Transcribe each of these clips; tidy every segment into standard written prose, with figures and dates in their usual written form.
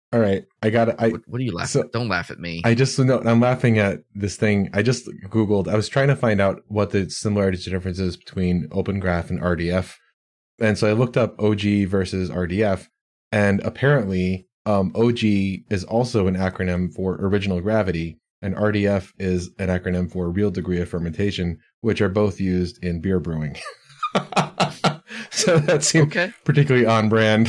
All right, I got it. What are you laughing So at? Don't laugh at me. I just know I'm laughing at this thing. I just Googled. I was trying to find out what the similarities and differences between Open Graph and RDF, and so I looked up OG versus RDF, and apparently, OG is also an acronym for original gravity, and RDF is an acronym for real degree of fermentation, which are both used in beer brewing. So that seemed Okay. particularly on brand.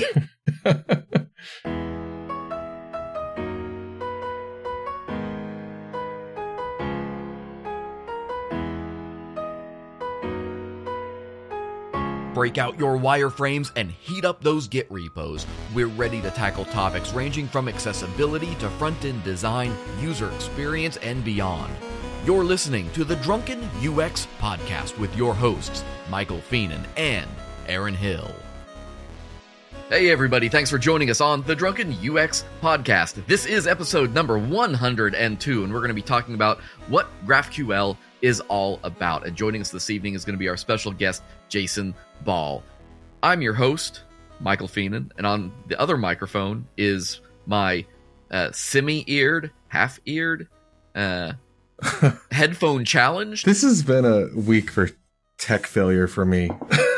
Break out your wireframes and heat up those Git repos. We're ready to tackle topics ranging from accessibility to front-end design, user experience, and beyond. You're listening to the Drunken UX Podcast with your hosts, Michael Feenan and Aaron Hill. Hey everybody, thanks for joining us on the Drunken UX Podcast. This is episode number 102, and we're going to be talking about what GraphQL is all about. And joining us this evening is going to be our special guest, Jason Ball. I'm your host, Michael Feenan, and on the other microphone is my semi-eared, half-eared, headphone challenged. This has been a week for tech failure for me.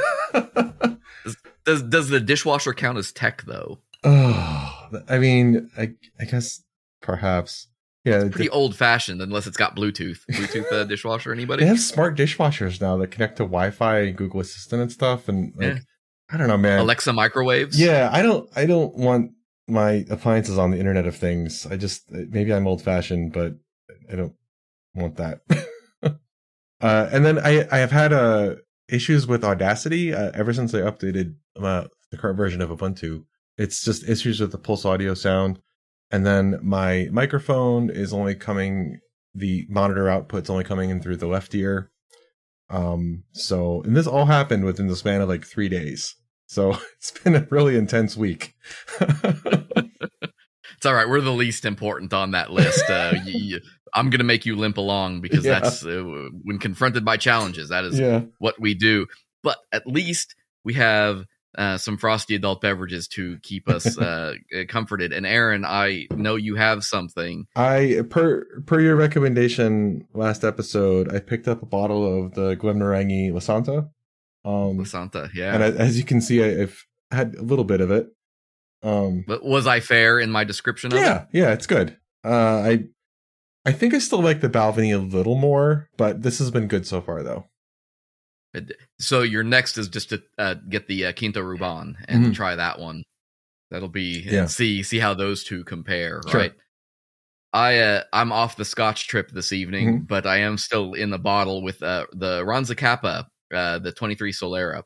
Does the dishwasher count as tech, though? Oh, I mean, I guess perhaps. Yeah, It's pretty old-fashioned, unless it's got Bluetooth. Bluetooth dishwasher, anybody? They have smart dishwashers now that connect to Wi-Fi and Google Assistant and stuff. And like, I don't know, man. Alexa microwaves? Yeah, I don't want my appliances on the Internet of Things. Maybe I'm old-fashioned, but I don't want that. And then I have had issues with Audacity ever since I updated the current version of Ubuntu. It's just issues with the Pulse Audio sound. And then my microphone is the monitor output's only coming in through the left ear. And this all happened within the span of like 3 days. So it's been a really intense week. It's all right. We're the least important on that list. I'm going to make you limp along because that's when confronted by challenges, that is what we do. But at least we have some frosty adult beverages to keep us comforted. And Aaron, I know you have something. Per your recommendation last episode, I picked up a bottle of the Glenmorangie Lasanta. Lasanta, yeah. And as you can see, I've had a little bit of it. But was I fair in my description of it? Yeah, it's good. I think I still like the Balvenie a little more, but this has been good so far, though. So your next is just to get the Quinto Ruban and try that one. That'll be and see how those two compare, Sure. right? I'm off the Scotch trip this evening, but I am still in the bottle with the Ronza Kappa, the 23 Solera.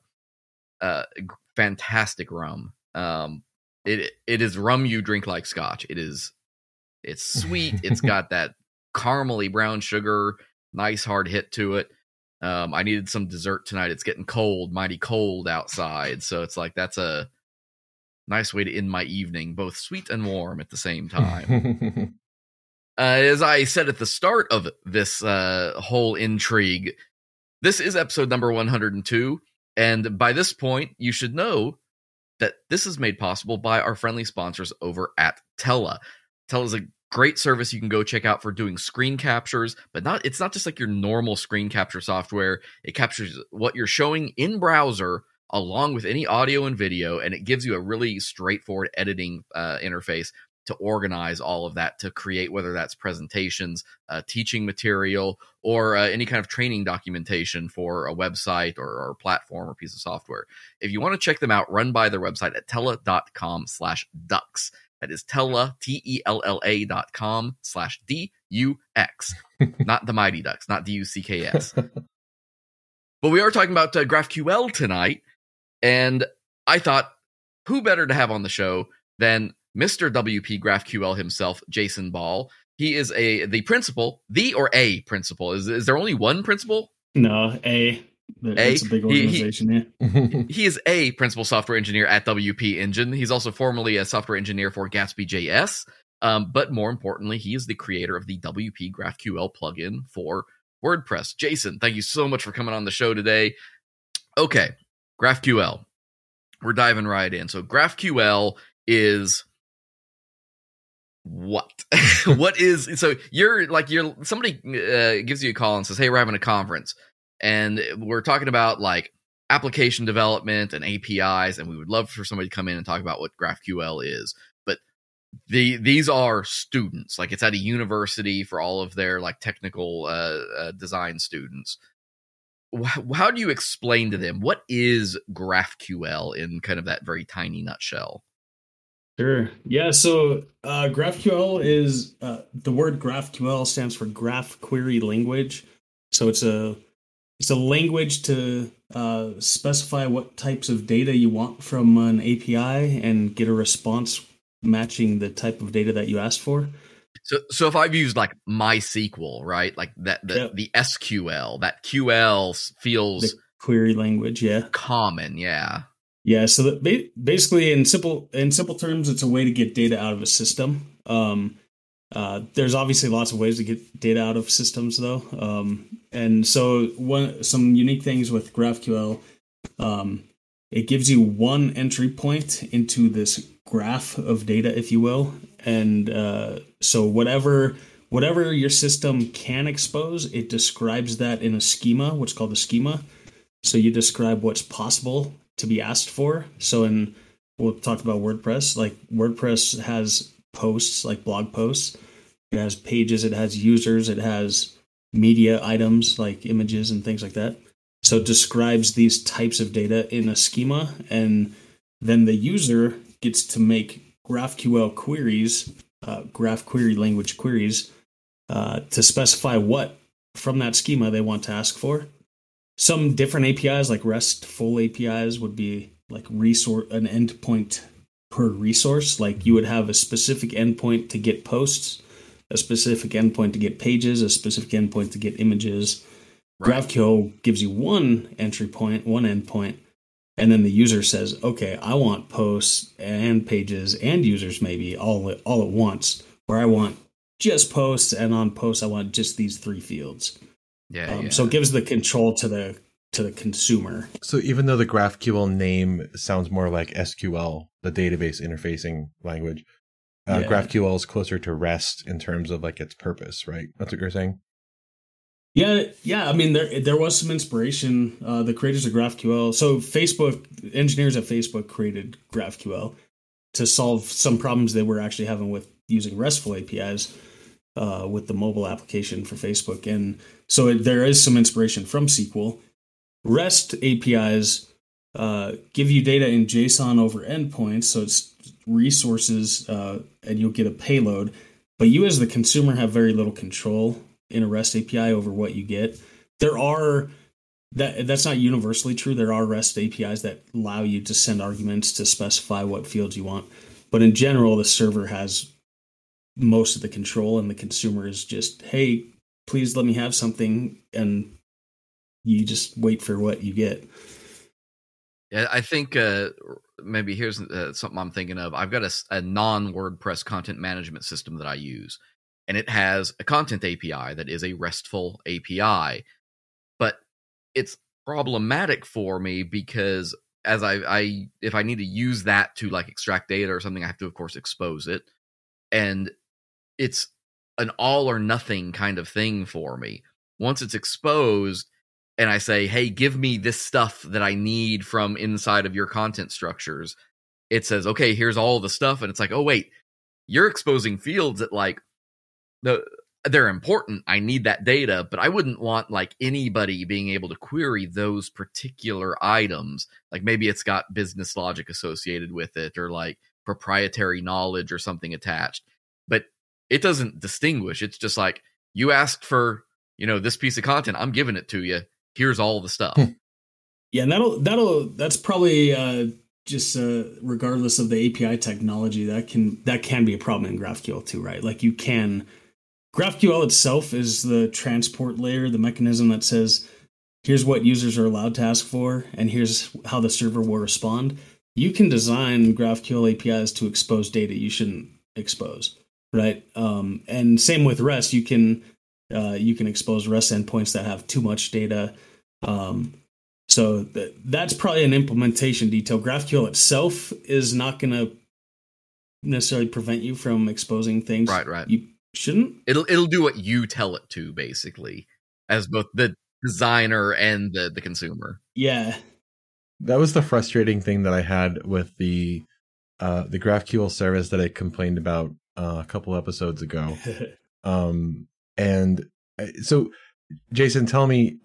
Fantastic rum. It is rum you drink like Scotch. It's sweet. It's got that caramely brown sugar, nice hard hit to it. I needed some dessert tonight. It's getting cold, mighty cold outside. So it's like, that's a nice way to end my evening, both sweet and warm at the same time. As I said at the start of this whole intrigue, this is episode number 102. And by this point, you should know that this is made possible by our friendly sponsors over at Tela. Tela is a great service you can go check out for doing screen captures, but it's not just like your normal screen capture software. It captures what you're showing in browser along with any audio and video, and it gives you a really straightforward editing interface to organize all of that, to create, whether that's presentations, teaching material, or any kind of training documentation for a website or platform or piece of software. If you want to check them out, run by their website at tela.com/dux. That is Tella, TELLA.com/DUX. Not the Mighty Ducks, not DUCKS. But we are talking about GraphQL tonight, and I thought, who better to have on the show than Mr. WP GraphQL himself, Jason Ball. He is a principal. Is there only one principal? No, It's a big organization, He is a principal software engineer at WP Engine. He's also formerly a software engineer for Gatsby.js. But more importantly, he is the creator of the WP GraphQL plugin for WordPress. Jason, thank you so much for coming on the show today. Okay, GraphQL. We're diving right in. So GraphQL is what? What is, so you're somebody gives you a call and says, hey, we're having a conference and we're talking about like application development and APIs, and we would love for somebody to come in and talk about what GraphQL is. But these are students, like it's at a university for all of their like technical design students. How do you explain to them what is GraphQL in kind of that very tiny nutshell? Sure. Yeah. So GraphQL is the word GraphQL stands for Graph Query Language. So it's a language to specify what types of data you want from an API and get a response matching the type of data that you asked for. So if I've used like MySQL, right, like the SQL, that QL feels the query language, common, yeah. So that basically, in simple terms, it's a way to get data out of a system. There's obviously lots of ways to get data out of systems, though. And so some unique things with GraphQL, it gives you one entry point into this graph of data, if you will. And so whatever your system can expose, it describes that in a schema, what's called a schema. So you describe what's possible to be asked for. So we'll talk about WordPress. Like WordPress has posts, like blog posts. It has pages, it has users, it has media items like images and things like that. So it describes these types of data in a schema, and then the user gets to make GraphQL queries, graph query language queries, to specify what from that schema they want to ask for. Some different APIs, like RESTful APIs, would be like an endpoint per resource. Like you would have a specific endpoint to get posts, a specific endpoint to get pages, a specific endpoint to get images. Right. GraphQL gives you one entry point, one endpoint, and then the user says, okay, I want posts and pages and users maybe all at once, or I want just posts, and on posts I want just these three fields. So it gives the control to the consumer. So even though the GraphQL name sounds more like SQL, the database interfacing language, GraphQL is closer to REST in terms of like its purpose, right? That's what you're saying? Yeah. I mean, there was some inspiration. The creators of GraphQL. So engineers at Facebook created GraphQL to solve some problems they were actually having with using RESTful APIs with the mobile application for Facebook. And so there is some inspiration from SQL. REST APIs give you data in JSON over endpoints, so it's resources, and you'll get a payload. But you as the consumer have very little control in a REST API over what you get. That's not universally true. There are REST APIs that allow you to send arguments to specify what fields you want. But in general, the server has most of the control, and the consumer is just, hey, please let me have something, and you just wait for what you get. Yeah, I think maybe here's something I'm thinking of. I've got a non-WordPress content management system that I use, and it has a content API that is a RESTful API, but it's problematic for me because as if I need to use that to like extract data or something, I have to of course expose it, and it's an all or nothing kind of thing for me. Once it's exposed and I say, hey, give me this stuff that I need from inside of your content structures, it says, okay, here's all the stuff. And it's like, oh, wait, you're exposing fields that like, they're important. I need that data, but I wouldn't want like anybody being able to query those particular items. Like maybe it's got business logic associated with it or like proprietary knowledge or something attached, but it doesn't distinguish. It's just like, you asked for, this piece of content, I'm giving it to you. Here's all the stuff. Yeah, and that's probably just regardless of the API technology, that can be a problem in GraphQL too, right? Like GraphQL itself is the transport layer, the mechanism that says, here's what users are allowed to ask for, and here's how the server will respond. You can design GraphQL APIs to expose data you shouldn't expose, right? And same with REST, you can expose REST endpoints that have too much data. So that's probably an implementation detail. GraphQL itself is not going to necessarily prevent you from exposing things. Right. You shouldn't. It'll do what you tell it to, basically, as both the designer and the consumer. Yeah. That was the frustrating thing that I had with the GraphQL service that I complained about a couple episodes ago. And so, Jason, tell me,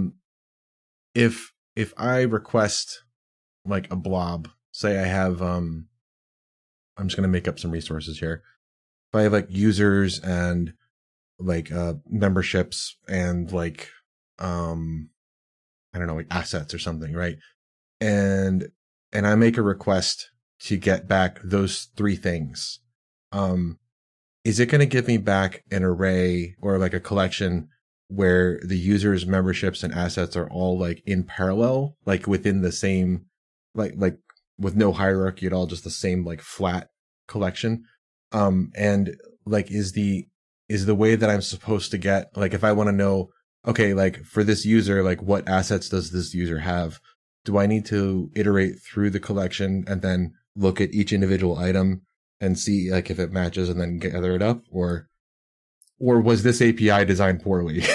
if I request like a blob, say I have, I'm just going to make up some resources here. If I have like users and like memberships and like, I don't know, like assets or something, right? And I make a request to get back those three things. Is it going to give me back an array or like a collection where the user's memberships and assets are all like in parallel, like within the same, like with no hierarchy at all, just the same like flat collection? And like, is the way that I'm supposed to get, like, if I want to know, okay, like for this user, like what assets does this user have? Do I need to iterate through the collection and then look at each individual item and see like if it matches and then gather it up, or was this API designed poorly?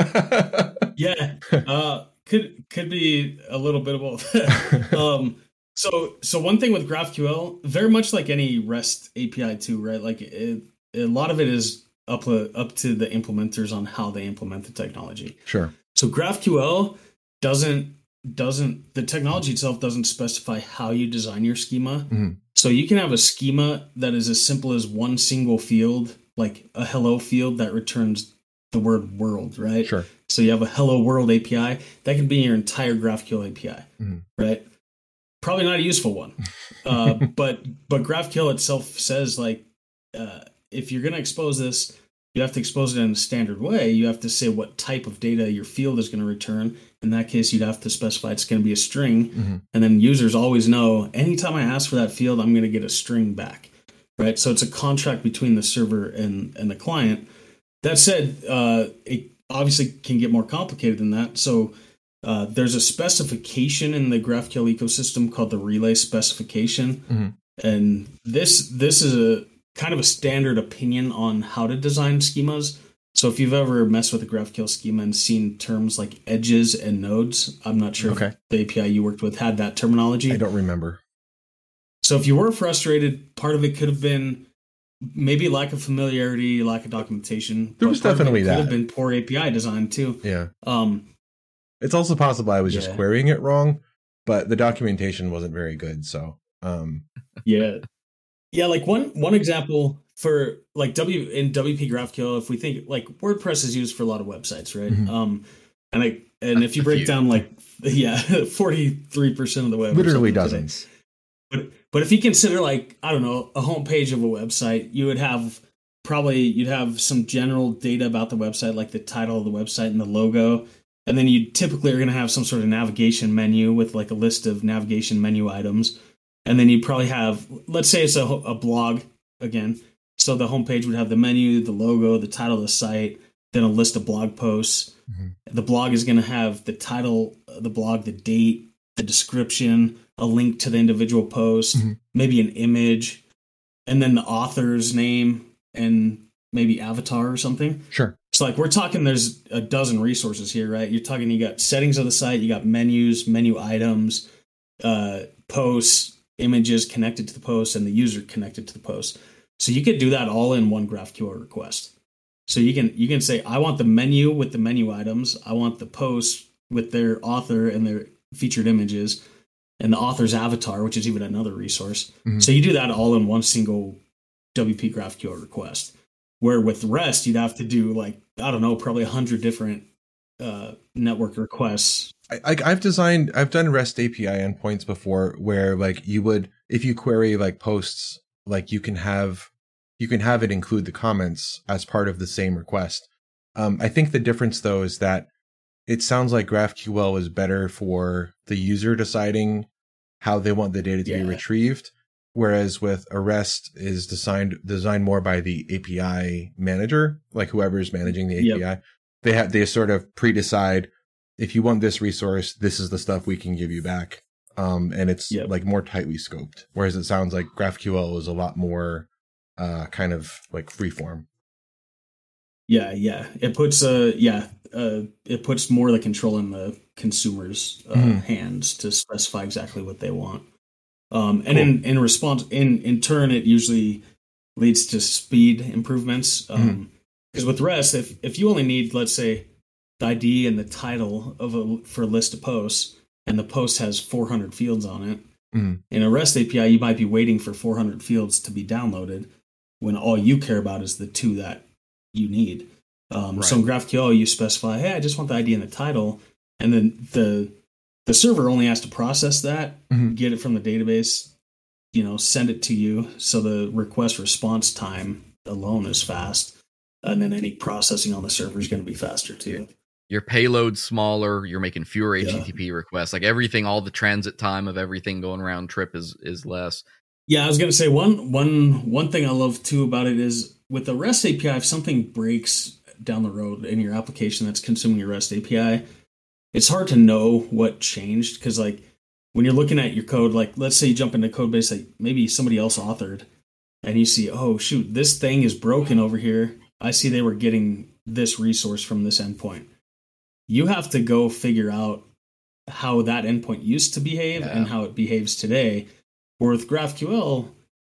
Yeah, could be a little bit of both. So one thing with GraphQL, very much like any REST API too, right? Like a lot of it is up to the implementers on how they implement the technology. Sure. So GraphQL doesn't the technology itself doesn't specify how you design your schema. Mm-hmm. So you can have a schema that is as simple as one single field, like a hello field that returns the word world, right? Sure. So you have a hello world API that can be your entire GraphQL API, mm-hmm. right? Probably not a useful one. But GraphQL itself says like, if you're going to expose this, you have to expose it in a standard way. You have to say what type of data your field is going to return. In that case, you'd have to specify it's going to be a string. Mm-hmm. And then users always know anytime I ask for that field, I'm going to get a string back, right? So it's a contract between the server and the client. That said, it obviously can get more complicated than that. So there's a specification in the GraphQL ecosystem called the relay specification. Mm-hmm. And this is a kind of a standard opinion on how to design schemas. So if you've ever messed with a GraphQL schema and seen terms like edges and nodes, I'm not sure if the API you worked with had that terminology. I don't remember. So if you were frustrated, part of it could have been maybe lack of familiarity, lack of documentation. There was definitely that. Could have been poor API design too. Yeah. It's also possible I was just querying it wrong, but the documentation wasn't very good. So Yeah, like one example for like in WP GraphQL, if we think like WordPress is used for a lot of websites, right? Mm-hmm. And if you break down like 43% of the web, literally dozens. Today. But if you consider like, I don't know, a homepage of a website, you'd have some general data about the website, like the title of the website and the logo. And then you typically are going to have some sort of navigation menu with like a list of navigation menu items. And then you probably have, let's say it's a blog again. So the homepage would have the menu, the logo, the title of the site, then a list of blog posts. Mm-hmm. The blog is going to have the title of the blog, the date, the description, a link to the individual post, maybe an image, and then the author's name and maybe avatar or something. Sure. So like we're talking, there's a dozen resources here, right? You're talking, you got settings of the site, you got menus, menu items, posts, images connected to the post, and the user connected to the post. So you could do that all in one GraphQL request. So you can say, I want the menu with the menu items. I want the post with their author and their featured images and the author's avatar, which is even another resource. Mm-hmm. So you do that all in one single WP GraphQL request. Where with REST, you'd have to do like, I don't know, probably 100 different network requests. I've done REST API endpoints before where like you would, if you query like posts, like you can have it include the comments as part of the same request. I think the difference though is that it sounds like GraphQL is better for the user deciding how they want the data to be retrieved, whereas with a REST is designed more by the API manager, like whoever is managing the API. They sort of pre-decide, if you want this resource, this is the stuff we can give you back. and it's Yep. like more tightly scoped. Whereas it sounds like GraphQL is a lot more kind of like freeform. Yeah. It puts it puts more of the control in the consumer's hands to specify exactly what they want. And Cool. in response, in turn, it usually leads to speed improvements. Because with REST, if you only need, let's say, the ID and the title for a list of posts, and the post has 400 fields on it, in a REST API, you might be waiting for 400 fields to be downloaded when all you care about is the 2 that you need. So in GraphQL, you specify, hey, I just want the ID and the title, and then the server only has to process that, get it from the database, send it to you. So the request response time alone is fast, and then any processing on the server is going to be faster too. Your payload's smaller. You're making fewer HTTP requests. Like everything, all the transit time of everything going round trip is less. Yeah, I was going to say one thing I love too about it is with the REST API, if something breaks down the road in your application that's consuming your REST API, it's hard to know what changed because like when you're looking at your code, like let's say you jump into a code base that maybe somebody else authored and you see, oh shoot, this thing is broken over here. I see they were getting this resource from this endpoint. You have to go figure out how that endpoint used to behave and how it behaves today. Or with GraphQL,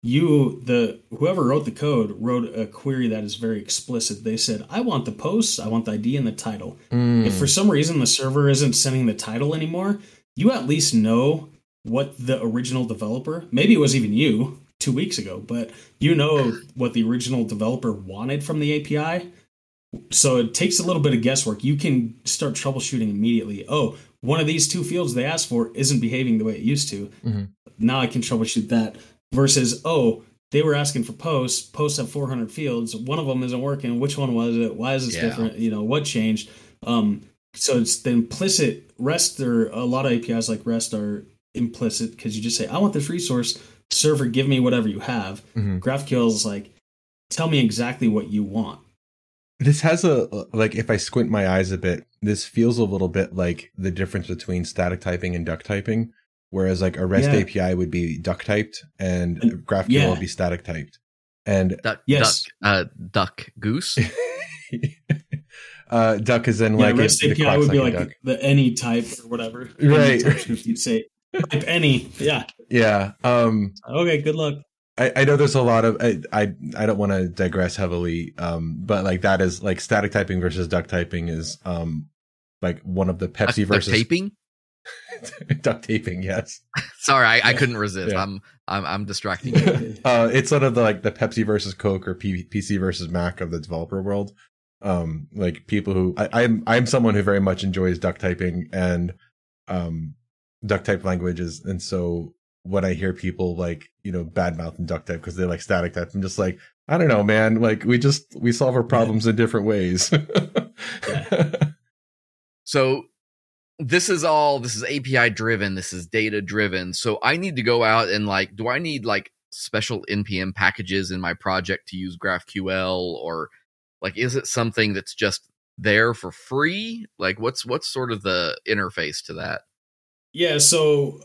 whoever wrote the code wrote a query that is very explicit. They said, I want the posts, I want the ID and the title. If for some reason the server isn't sending the title anymore, you at least know what the original developer, maybe it was even you 2 weeks ago, but you know what the original developer wanted from the API. So it takes a little bit of guesswork. You can start troubleshooting immediately. Oh, one of these 2 fields they asked for isn't behaving the way it used to. Now I can troubleshoot that. Versus, oh, they were asking for posts. Posts have 400 fields. One of them isn't working. Which one was it? Why is this different? What changed? So it's the implicit REST, or a lot of APIs like REST are implicit because you just say, I want this resource. Server, give me whatever you have. GraphQL is like, tell me exactly what you want. This has like, if I squint my eyes a bit, this feels a little bit like the difference between static typing and duck typing, whereas like a REST API would be duck typed and GraphQL would be static typed. And duck goose. Duck is in like REST API would be like duck. the any type or whatever. Right. You'd say type any. Yeah. Yeah. Okay. Good luck. I know there's a lot of I don't want to digress heavily, but like that is like static typing versus duck typing is like one of the Pepsi versus taping. Duct taping, yes. Sorry, I couldn't resist. Yeah. I'm distracting you. It's sort of the Pepsi versus Coke or PC versus Mac of the developer world. Like people who I'm someone who very much enjoys duct typing and duct type languages, and so when I hear people like badmouthing duct type because they like static type, I'm just like, I don't know, man. Like we solve our problems in different ways. So this is API driven. This is data driven. So I need to go out and do I need special NPM packages in my project to use GraphQL, or is it something that's just there for free? What's sort of the interface to that? Yeah. So,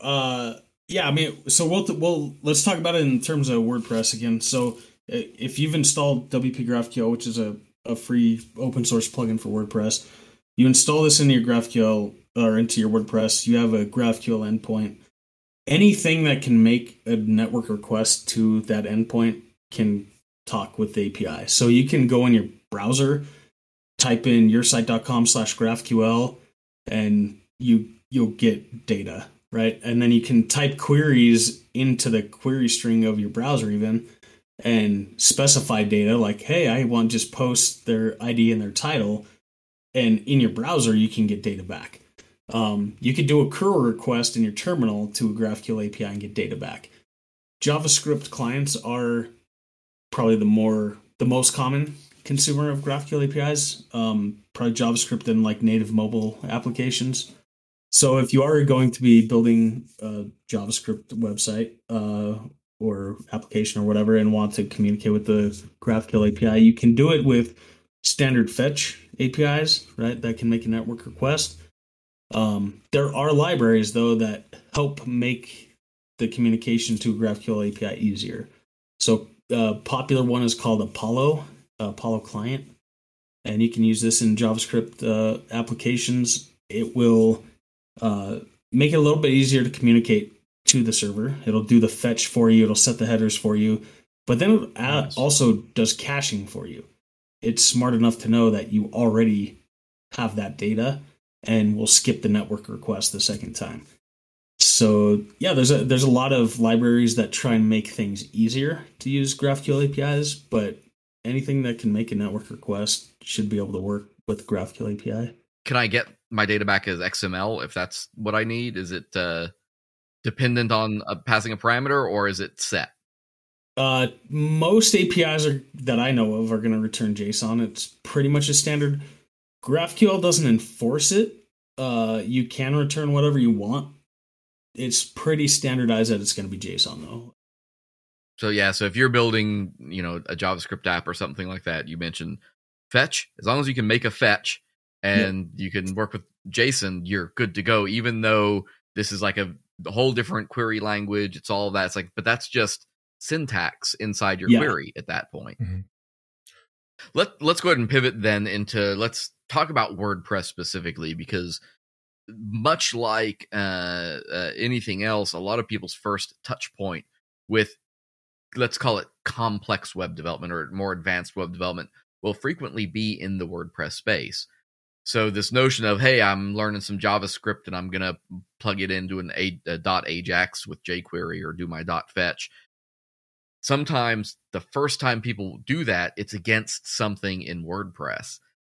so let's talk about it in terms of WordPress again. So if you've installed WP GraphQL, which is a free open source plugin for WordPress, you install this into your GraphQL or into your WordPress, you have a GraphQL endpoint. Anything that can make a network request to that endpoint can talk with the API. So you can go in your browser, type in yoursite.com/GraphQL, and you'll get data, right? And then you can type queries into the query string of your browser even and specify data like, hey, I want just post their ID and their title. And in your browser, you can get data back. You could do a curl request in your terminal to a GraphQL API and get data back. JavaScript clients are probably the most common consumer of GraphQL APIs. Probably JavaScript and native mobile applications. So if you are going to be building a JavaScript website or application or whatever and want to communicate with the GraphQL API, you can do it with standard fetch APIs, right? That can make a network request. There are libraries though that help make the communication to GraphQL API easier. So popular one is called Apollo Client, and you can use this in JavaScript applications. It will make it a little bit easier to communicate to the server. It'll do the fetch for you. It'll set the headers for you, but then it also does caching for you. It's smart enough to know that you already have that data and will skip the network request the second time. So yeah, there's a lot of libraries that try and make things easier to use GraphQL APIs, but anything that can make a network request should be able to work with GraphQL API. Can I get my data back as XML if that's what I need? Is it dependent on passing a parameter, or is it set? Most APIs that I know of are going to return JSON. It's pretty much a standard. GraphQL doesn't enforce it. You can return whatever you want. It's pretty standardized that it's going to be JSON though. So yeah, so if you're building, a JavaScript app or something like that, you mentioned fetch. As long as you can make a fetch and you can work with JSON, you're good to go. Even though this is like a whole different query language, it's all that. It's like, but that's just syntax inside your query at that point. Mm-hmm. Let's go ahead and pivot then into, let's talk about WordPress specifically, because much like anything else, a lot of people's first touch point with, let's call it complex web development or more advanced web development, will frequently be in the WordPress space. So this notion of, hey, I'm learning some JavaScript and I'm going to plug it into a .ajax with jQuery or do my .fetch. Sometimes the first time people do that, it's against something in WordPress.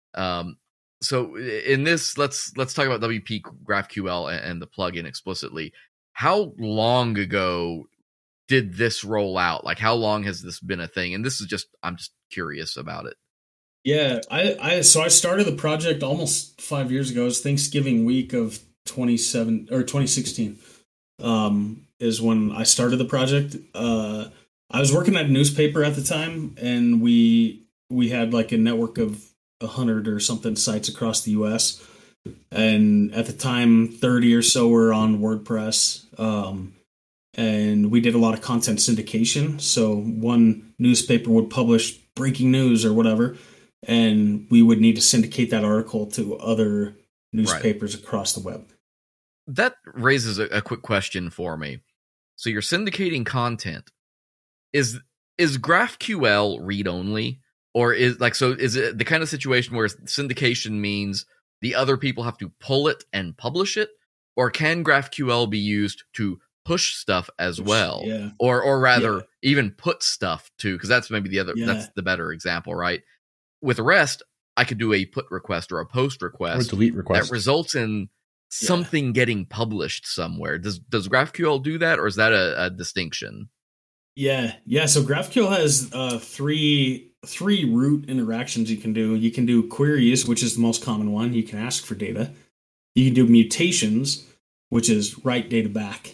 So in this, let's talk about WP GraphQL and the plugin explicitly. How long ago did this roll out? Like, how long has this been a thing? And this is I'm just curious about it. Yeah, I started the project almost 5 years ago. It was Thanksgiving week of 2016. Is when I started the project. I was working at a newspaper at the time, and we had like a network of 100 or something sites across the US. And at the time, 30 or so were on WordPress. And we did a lot of content syndication. So one newspaper would publish breaking news or whatever, and we would need to syndicate that article to other newspapers across the web. That raises a quick question for me. So you're syndicating content. Is GraphQL read-only? Or is it the kind of situation where syndication means the other people have to pull it and publish it? Or can GraphQL be used to push stuff as well? Yeah. Or rather, even put stuff to, because that's maybe that's the better example, right? With REST, I could do a put request or a post request or delete request that results in something getting published somewhere. Does GraphQL do that, or is that a distinction? Yeah. So GraphQL has three root interactions you can do. You can do queries, which is the most common one. You can ask for data. You can do mutations, which is write data back.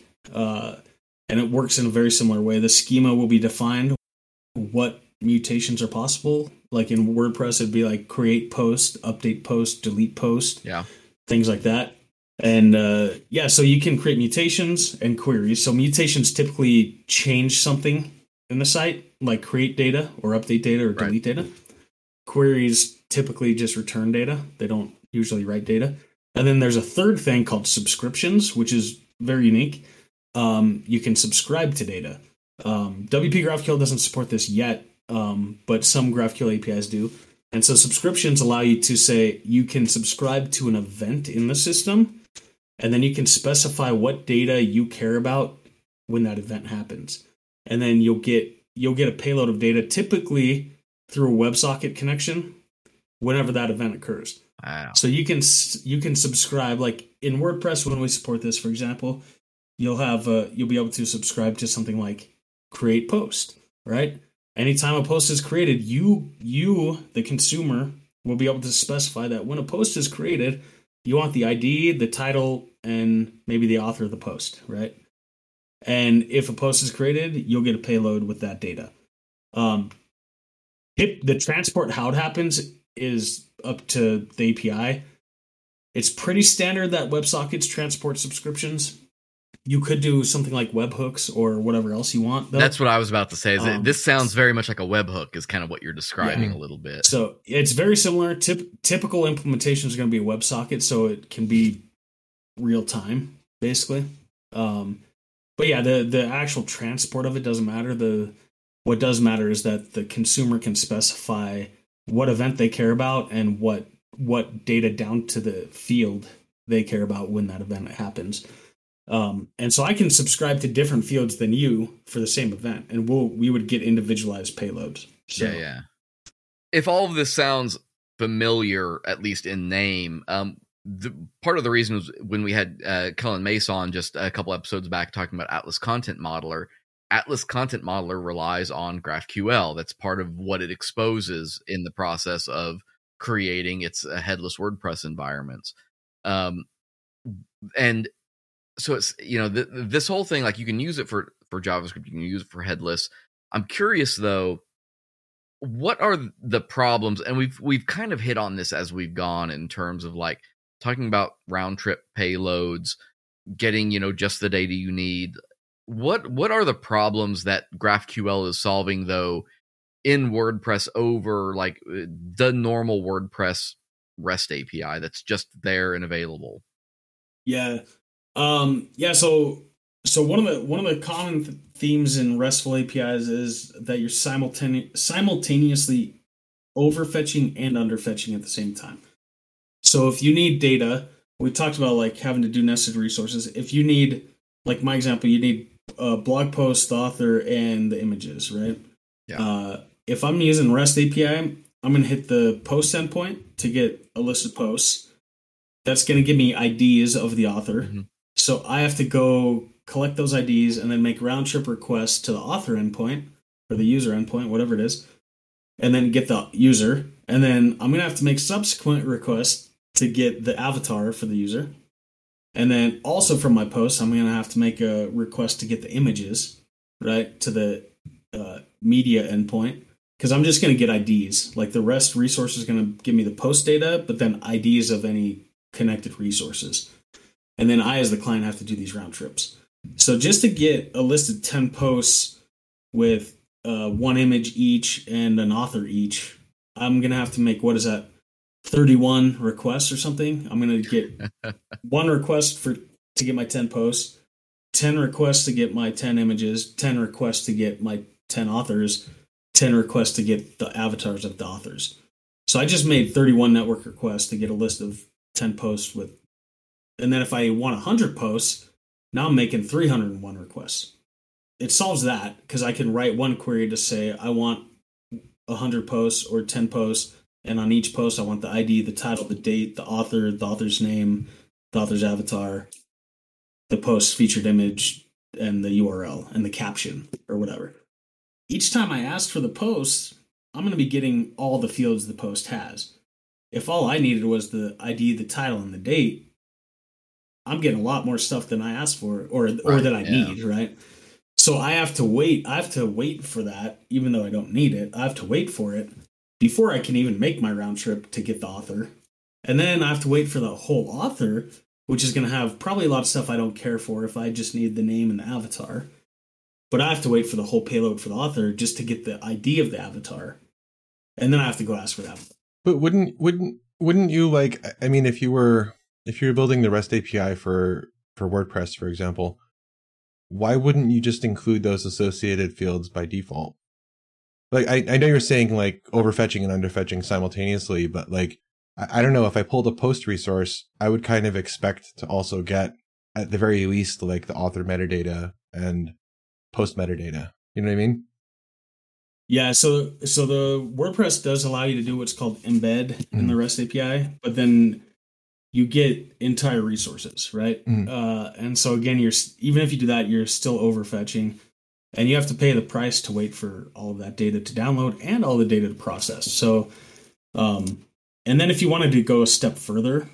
And it works in a very similar way. The schema will be defined what mutations are possible. Like in WordPress, it'd be like create post, update post, delete post, things like that. And so you can create mutations and queries. So mutations typically change something in the site, like create data or update data or delete data. Queries typically just return data. They don't usually write data. And then there's a third thing called subscriptions, which is very unique. You can subscribe to data. WP GraphQL doesn't support this yet, but some GraphQL APIs do. And so subscriptions allow you to say you can subscribe to an event in the system, and then you can specify what data you care about when that event happens. And then you'll get a payload of data, typically through a WebSocket connection, whenever that event occurs. Wow. So you can subscribe, like in WordPress when we support this, for example, you'll be able to subscribe to something like create post, right? Anytime a post is created, you the consumer will be able to specify that when a post is created, you want the ID, the title, and maybe the author of the post, right? And if a post is created, you'll get a payload with that data. The transport, how it happens, is up to the API. It's pretty standard that WebSockets transport subscriptions. You could do something like webhooks or whatever else you want, though. That's what I was about to say. This sounds very much like a webhook is kind of what you're describing a little bit. So it's very similar. Typical implementation is going to be a WebSocket, so it can be real time, basically. But yeah, the actual transport of it doesn't matter. What does matter is that the consumer can specify what event they care about and what data down to the field they care about when that event happens. And so I can subscribe to different fields than you for the same event, and we would get individualized payloads. So. Yeah. If all of this sounds familiar, at least in name, part of the reason was when we had Cullen Mace on just a couple episodes back talking about Atlas Content Modeler. Atlas Content Modeler relies on GraphQL. That's part of what it exposes in the process of creating its headless WordPress environments. And so it's, this whole thing, like you can use it for JavaScript, you can use it for headless. I'm curious though, what are the problems? And we've kind of hit on this as we've gone in terms of like talking about round trip payloads, getting, just the data you need. What are the problems that GraphQL is solving though in WordPress over like the normal WordPress REST API that's just there and available? Yeah. So one of the common themes in RESTful APIs is that you're simultaneously overfetching and underfetching at the same time. So if you need data, we talked about like having to do nested resources. If you need, like my example, you need a blog post, the author, and the images, right? Yeah. If I'm using REST API, I'm going to hit the post endpoint to get a list of posts. That's going to give me IDs of the author. Mm-hmm. So I have to go collect those IDs and then make round trip requests to the author endpoint or the user endpoint, whatever it is, and then get the user. And then I'm going to have to make subsequent requests to get the avatar for the user. And then also from my posts, I'm going to have to make a request to get the images, right, to the media endpoint. Because I'm just going to get IDs. Like the REST resource is going to give me the post data, but then IDs of any connected resources. And then I, as the client, have to do these round trips. So just to get a list of 10 posts with one image each and an author each, I'm going to have to make, 31 requests or something? I'm going to get one request to get my 10 posts, 10 requests to get my 10 images, 10 requests to get my 10 authors, 10 requests to get the avatars of the authors. So I just made 31 network requests to get a list of 10 posts with, and then if I want 100 posts, now I'm making 301 requests. It solves that because I can write one query to say I want 100 posts or 10 posts, and on each post I want the ID, the title, the date, the author's name, the author's avatar, the post's featured image, and the URL and the caption or whatever. Each time I ask for the post, I'm going to be getting all the fields the post has. If all I needed was the ID, the title, and the date, I'm getting a lot more stuff than I asked for or that I need, right? So I have to wait. I have to wait for that, even though I don't need it. I have to wait for it before I can even make my round trip to get the author. And then I have to wait for the whole author, which is going to have probably a lot of stuff I don't care for if I just need the name and the avatar. But I have to wait for the whole payload for the author just to get the ID of the avatar. And then I have to go ask for that. But wouldn't you like, I mean, if you were building the REST API for WordPress, for example, why wouldn't you just include those associated fields by default? Like, I know you're saying like overfetching and underfetching simultaneously, but like, I don't know, if I pulled a post resource, I would kind of expect to also get at the very least like the author metadata and post metadata. You know what I mean? Yeah, so the WordPress does allow you to do what's called embed in the REST API, but then you get entire resources, right? And so again, even if you do that, you're still overfetching, and you have to pay the price to wait for all of that data to download and all the data to process. So, and then if you wanted to go a step further,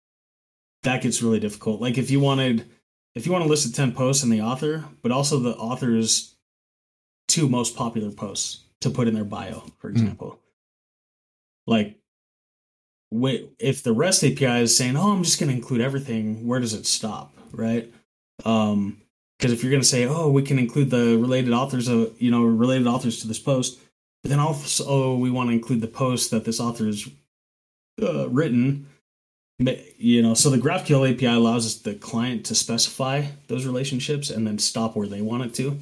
that gets really difficult. Like if you want to list 10 posts and the author, but also the author's 2 most popular posts to put in their bio, for example. Like if the REST API is saying, "Oh, I'm just going to include everything," where does it stop, right? Because if you're going to say, "Oh, we can include the related authors related authors to this post," but then also we want to include the post that this author has written, so the GraphQL API allows us, the client, to specify those relationships and then stop where they want it to.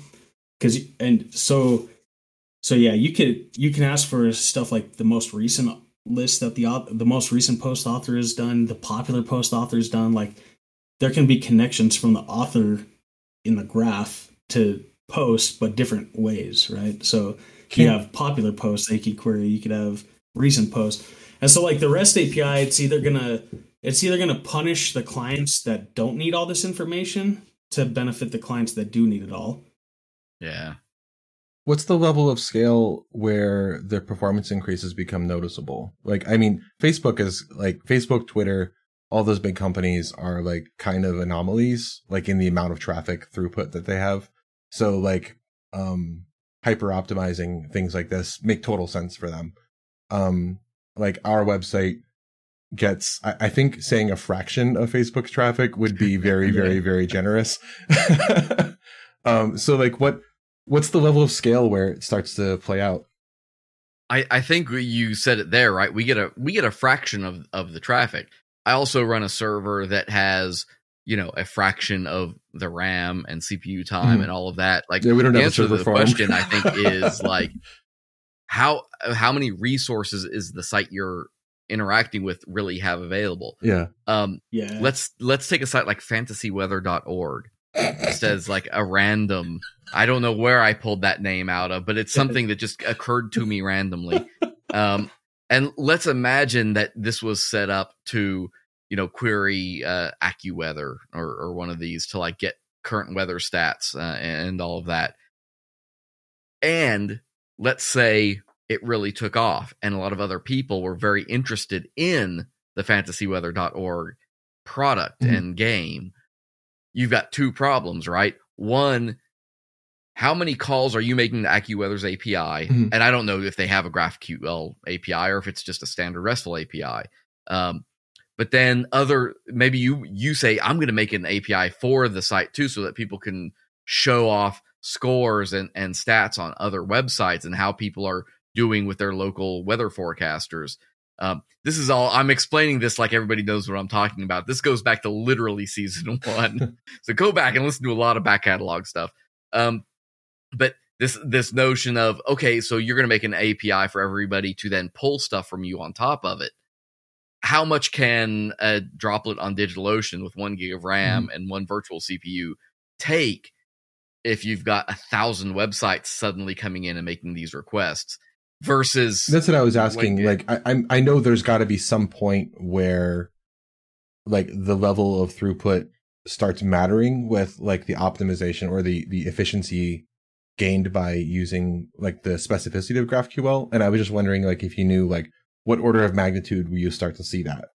So yeah, you can ask for stuff like the most recent list that the most recent post author has done, the popular post author has done. Like, there can be connections from the author in the graph to post, but different ways, right? So you have popular posts that you can query, you could have recent posts. And so like the REST API, it's either gonna punish the clients that don't need all this information to benefit the clients that do need it all. Yeah. What's the level of scale where the performance increases become noticeable? Like, I mean, Facebook, Twitter, all those big companies are like kind of anomalies, like in the amount of traffic throughput that they have. So like, hyper optimizing things like this make total sense for them. Like our website gets, I think saying a fraction of Facebook's traffic would be very, very, very generous. So like what's the level of scale where it starts to play out? I think you said it there, right? We get a fraction of the traffic. I also run a server that has, a fraction of the RAM and CPU time and all of that. Like, yeah, we don't the have answer a server to the farm. question, I think, is like, how many resources is the site you're interacting with really have available? Yeah. Yeah. Let's take a site like fantasyweather.org. It says like a random, I don't know where I pulled that name out of, but it's something that just occurred to me randomly. And let's imagine that this was set up to, query AccuWeather or one of these to like get current weather stats and all of that. And let's say it really took off and a lot of other people were very interested in the fantasyweather.org product and game. You've got two problems, right? One, how many calls are you making to AccuWeather's API? And I don't know if they have a GraphQL API or if it's just a standard RESTful API. But then maybe you say, I'm going to make an API for the site too, so that people can show off scores and stats on other websites and how people are doing with their local weather forecasters. This is all, I'm explaining this like everybody knows what I'm talking about. This goes back to literally season 1. So go back and listen to a lot of back catalog stuff. But this notion of, okay, so you're going to make an API for everybody to then pull stuff from you on top of it. How much can a droplet on DigitalOcean with 1 gig of RAM and 1 virtual CPU take if you've got 1,000 websites suddenly coming in and making these requests? Versus, that's what I was asking. Like I know there's got to be some point where like the level of throughput starts mattering with like the optimization or the efficiency gained by using like the specificity of GraphQL. And I was just wondering like if you knew like what order of magnitude will you start to see that?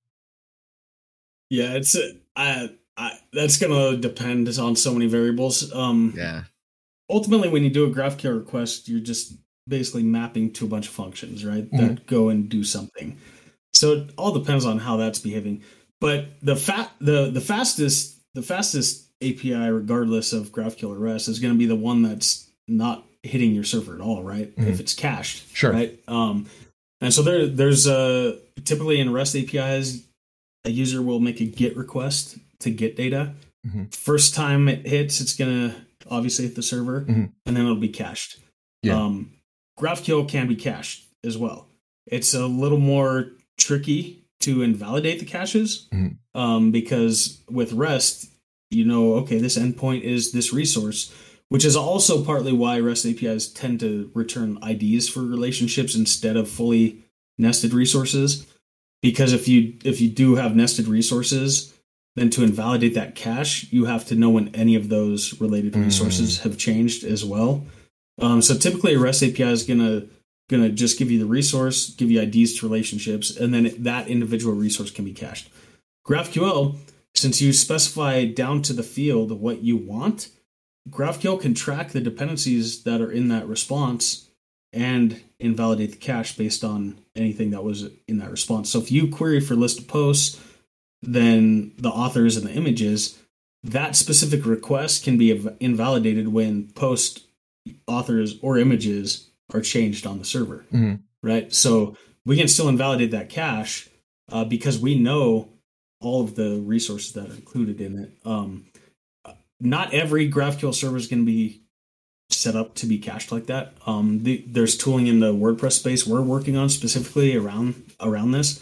Yeah, it's that's gonna depend on so many variables. Yeah. Ultimately, when you do a GraphQL request, you're just basically mapping to a bunch of functions, right? That go and do something. So it all depends on how that's behaving. But the fastest API, regardless of GraphQL or REST, is going to be the one that's not hitting your server at all, right? If it's cached, sure, right? And so there's typically in REST APIs, a user will make a GET request to get data. First time it hits, it's going to obviously hit the server, and then it'll be cached. Yeah. GraphQL can be cached as well. It's a little more tricky to invalidate the caches because with REST, okay, this endpoint is this resource, which is also partly why REST APIs tend to return IDs for relationships instead of fully nested resources. Because if you do have nested resources, then to invalidate that cache, you have to know when any of those related resources have changed as well. So typically a REST API is gonna just give you the resource, give you IDs to relationships, and then that individual resource can be cached. GraphQL, since you specify down to the field what you want, GraphQL can track the dependencies that are in that response and invalidate the cache based on anything that was in that response. So if you query for list of posts, then the authors and the images, that specific request can be invalidated when post, authors, or images are changed on the server, right? So we can still invalidate that cache because we know all of the resources that are included in it. Not every GraphQL server is going to be set up to be cached like that. There's tooling in the WordPress space we're working on specifically around this.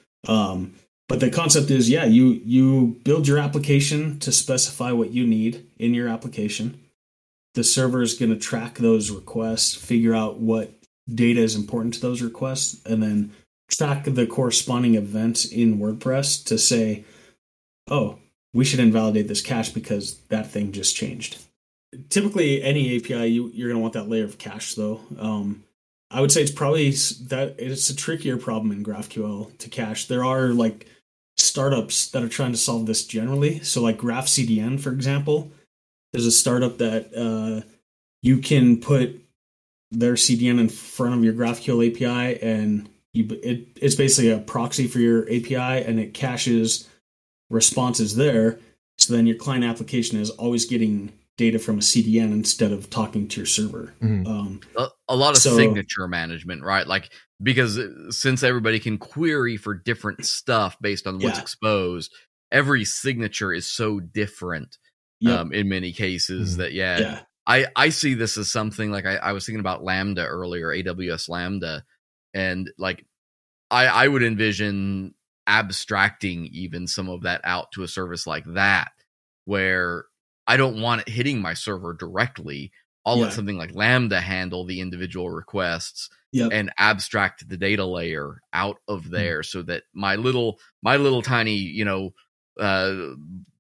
But the concept is, you build your application to specify what you need in your application. The server is going to track those requests, figure out what data is important to those requests, and then track the corresponding events in WordPress to say, oh, we should invalidate this cache because that thing just changed. Typically, any API, you're going to want that layer of cache, though. I would say it's probably that it's a trickier problem in GraphQL to cache. There are like startups that are trying to solve this generally. So like GraphCDN, for example, there's a startup that you can put their CDN in front of your GraphQL API, and it's basically a proxy for your API, and it caches responses there. So then your client application is always getting data from a CDN instead of talking to your server. A lot of signature management, right? Like, because since everybody can query for different stuff based on what's exposed, every signature is so different in many cases that, I see this as something like I was thinking about Lambda earlier, AWS Lambda, and like I would envision abstracting even some of that out to a service like that, where I don't want it hitting my server directly. I'll let something like Lambda handle the individual requests and abstract the data layer out of there so that my little tiny, $5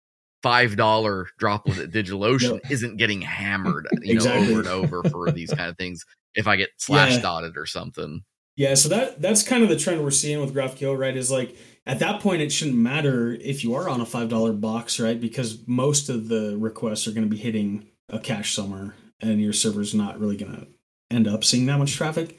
droplet at DigitalOcean isn't getting hammered, over and over for these kind of things if I get slash dotted or something. Yeah, so that's kind of the trend we're seeing with GraphQL, right? Is like at that point, it shouldn't matter if you are on a $5 box, right? Because most of the requests are going to be hitting a cache somewhere, and your server's not really going to end up seeing that much traffic.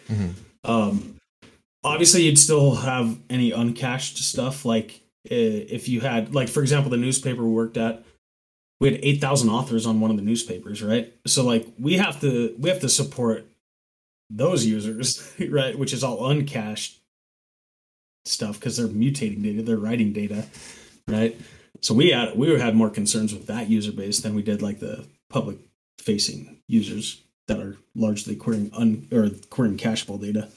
Obviously, you'd still have any uncached stuff. Like if you had, like for example, the newspaper we worked at, we had 8,000 authors on one of the newspapers, right? So like we have to support those users, right? Which is all uncached stuff because they're mutating data, they're writing data, right? So we had more concerns with that user base than we did like the public facing users that are largely querying cacheable data.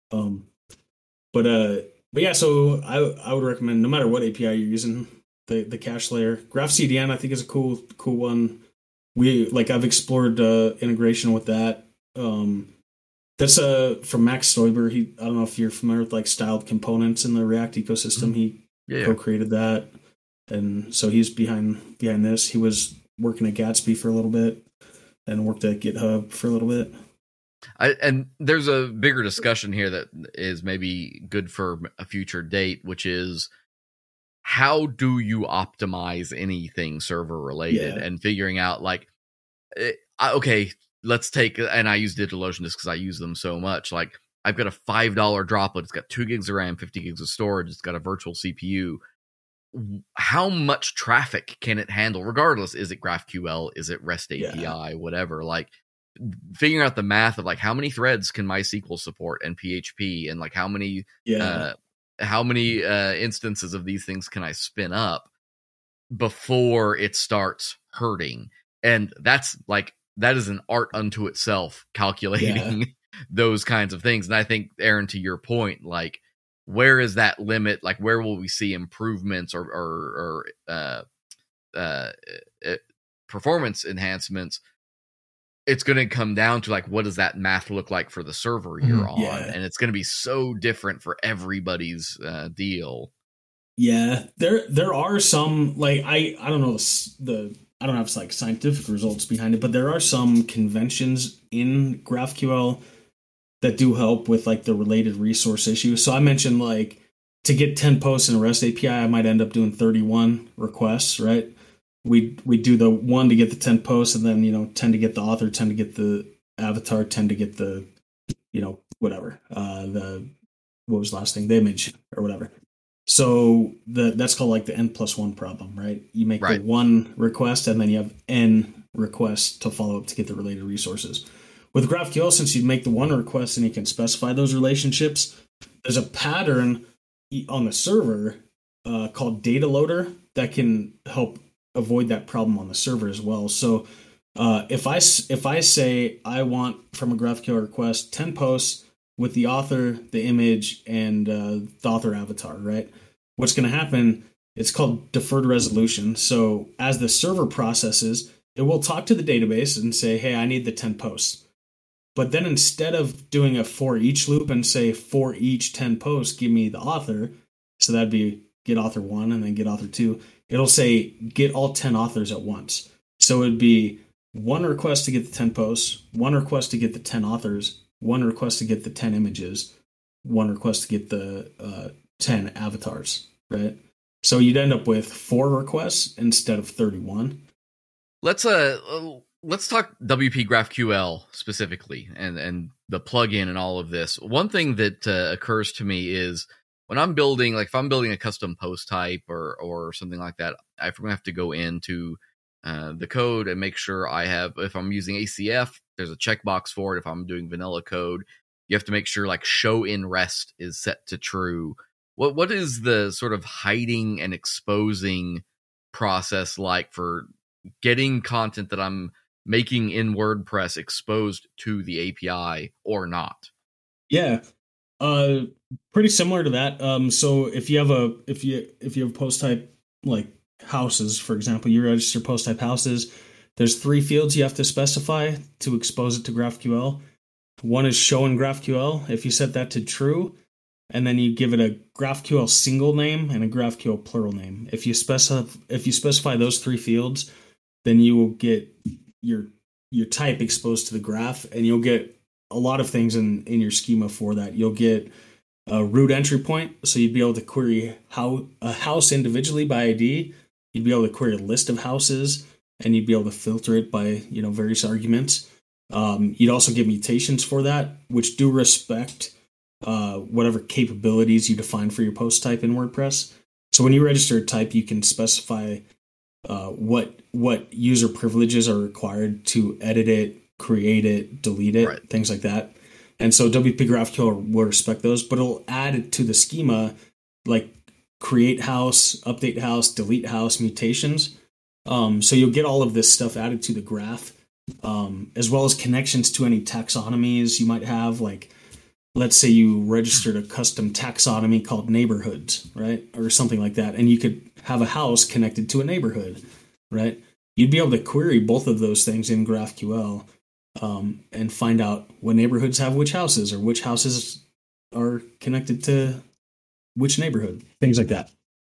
But yeah, so I would recommend no matter what API you're using, the cache layer. GraphCDN I think is a cool one. I've explored integration with that. That's from Max Stoiber. I don't know if you're familiar with like styled components in the React ecosystem. He co-created that, and so he's behind this. He was working at Gatsby for a little bit, and worked at GitHub for a little bit. And there's a bigger discussion here that is maybe good for a future date, which is how do you optimize anything server related and figuring out like, okay. Let's take, and I use DigitalOcean just because I use them so much. Like, I've got a $5 droplet. It's got 2 gigs of RAM, 50 gigs of storage. It's got a virtual CPU. How much traffic can it handle? Regardless, is it GraphQL? Is it REST API? Whatever. Like, figuring out the math of like how many threads can MySQL support and PHP, and like how many instances of these things can I spin up before it starts hurting? And that's like, that is an art unto itself, calculating those kinds of things. And I think, Aaron, to your point, like, where is that limit? Like, where will we see improvements or performance enhancements? It's going to come down to like, what does that math look like for the server you're on? And it's going to be so different for everybody's deal. Yeah, there are some, like, I don't know I don't have like scientific results behind it, but there are some conventions in GraphQL that do help with like the related resource issues. So I mentioned like to get 10 posts in a REST API, I might end up doing 31 requests, right? We do the 1 to get the 10 posts, and then 10 to get the author, 10 to get the avatar, 10 to get the whatever, what was the last thing, the image or whatever. So that's called like the n+1 problem, right? You make the one request and then you have n requests to follow up to get the related resources. With GraphQL, since you make the one request and you can specify those relationships, there's a pattern on the server called data loader that can help avoid that problem on the server as well. So if I say I want from a GraphQL request 10 posts with the author, the image, and the author avatar, right? What's going to happen, it's called deferred resolution. So as the server processes, it will talk to the database and say, hey, I need the 10 posts. But then instead of doing a for each loop and say for each 10 posts, give me the author, so that'd be get author 1 and then get author 2, it'll say get all 10 authors at once. So it'd be one request to get the 10 posts, one request to get the 10 authors, one request to get the 10 images, one request to get the 10 avatars, right? So you'd end up with 4 requests instead of 31. Let's talk WP GraphQL specifically and the plugin and all of this. One thing that occurs to me is when I'm building, like if I'm building a custom post type or something like that, I'm going to have to go into the code and make sure I have, if I'm using ACF, there's a checkbox for it. If I'm doing vanilla code, you have to make sure like show in rest is set to true. What is the sort of hiding and exposing process like for getting content that I'm making in WordPress exposed to the API or not? Yeah. Pretty similar to that. So if you have a post type like houses, for example, you register post type houses, there's 3 fields you have to specify to expose it to GraphQL. One is show in GraphQL. If you set that to true, and then you give it a GraphQL single name and a GraphQL plural name. If you specify those 3 fields, then you will get your type exposed to the graph, and you'll get a lot of things in your schema for that. You'll get a root entry point, so you'd be able to query a house individually by ID. You'd be able to query a list of houses, and you'd be able to filter it by various arguments. You'd also get mutations for that, which do respect whatever capabilities you define for your post type in WordPress. So when you register a type, you can specify what user privileges are required to edit it, create it, delete it, right, things like that. And so WP GraphQL will respect those, but it'll add it to the schema like create house, update house, delete house, mutations. So you'll get all of this stuff added to the graph, as well as connections to any taxonomies you might have. Like, let's say you registered a custom taxonomy called neighborhoods, right? Or something like that. And you could have a house connected to a neighborhood, right? You'd be able to query both of those things in GraphQL and find out what neighborhoods have which houses, or which houses are connected to which neighborhood, things like that.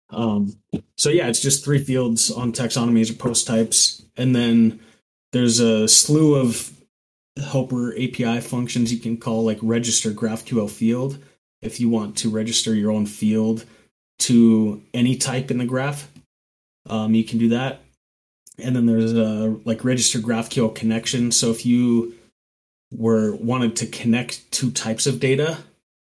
So yeah, it's just 3 fields on taxonomies or post types. And then there's a slew of helper API functions you can call, like register GraphQL field. If you want to register your own field to any type in the graph, you can do that. And then there's like register GraphQL connection. So if you wanted to connect 2 types of data,